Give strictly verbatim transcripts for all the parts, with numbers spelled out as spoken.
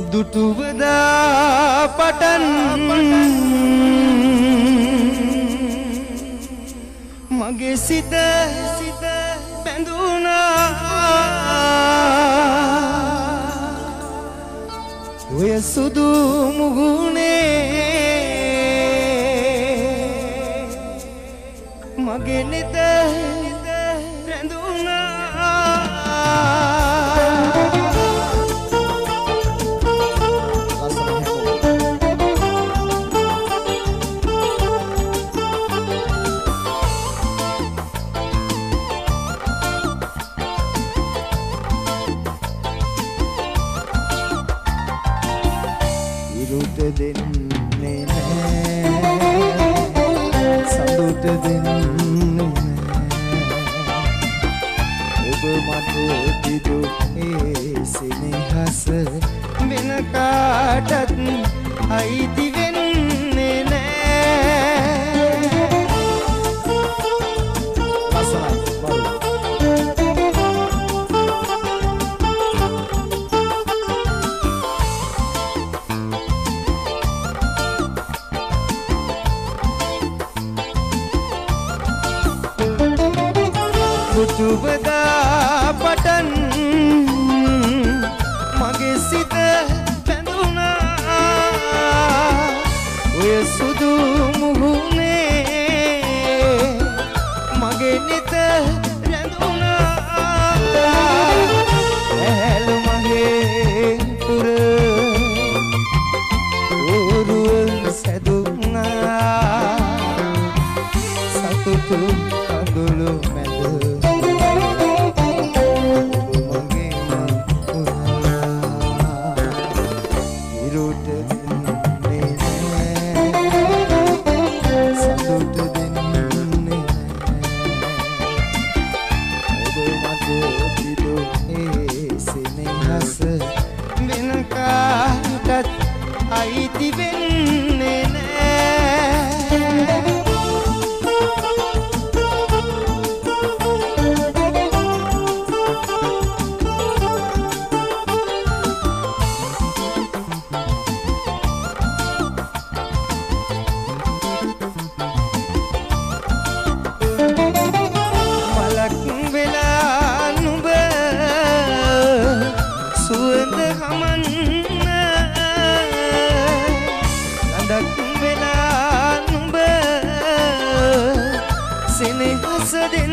දුටුවදා පටන් මගේ සිත සිත බැඳුනා ඔය සුදු මුහුණේ මගේ නිත රැඳුනා ඉරුට දෙන්නේ නෑ සඳුට දෙන්නේ නෑ ඔබ මට දිදු ඒ සෙනෙහස වෙන කාටත් අයිති වෙන්නේ නෑ දුටුවදා පටන් මගේ සිත බැඳුනා ඔය සුදු මුහුණේ මගේ නිත රැඳුනා ඇහැළු මගේ පුර ඕරුව සැදුනා සතුටු කඳුළු මැද වෙන කාටත් අයිති වෙන්නේ නෑ මලක් වෙලා නුඹ සුවඳ හමන්න ලඳක් වෙලා නුඹ සෙනෙහස දෙන්න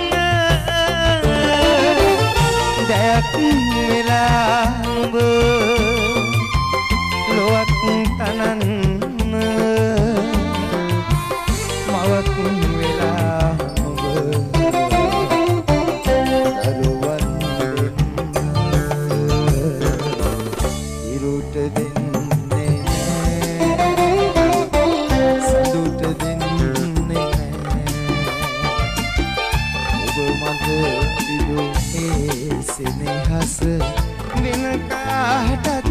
දැයක් වෙලා නුඹ ලොවක් තනන්න මවක් වෙලා නුඹ දරුවන් ඉරුට දෙන්නේ නෑ සතුට දෙන්නේ නෑ ඔබ මට දිදු ඒ සෙනෙහස වෙන කාටත්